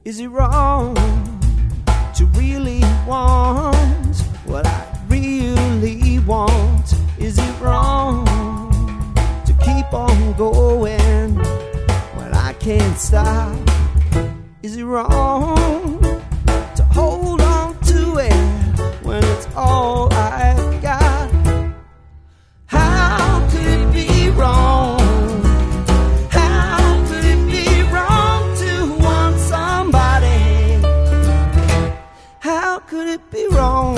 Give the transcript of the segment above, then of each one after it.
Is it wrong to really want what I really want? Is it wrong to keep on going when I can't stop? Is it wrong to hold on to it when it's all I've got? How could it be wrong? How could it be wrong to want somebody? How could it be wrong?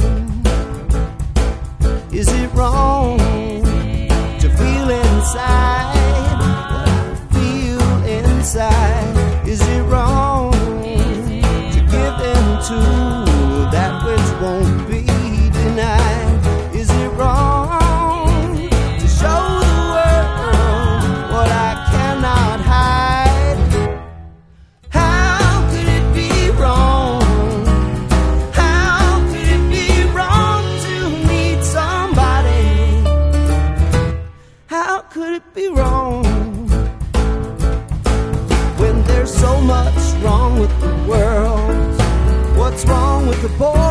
Is it wrong to feel inside what I feel inside? Is it wrong to give in to that which won't be denied? Is it wrong to show the world what I cannot hide? How could it be wrong? How could it be wrong to need somebody? How could it be wrong? When there's so much wrong with the world, what's wrong with the boy?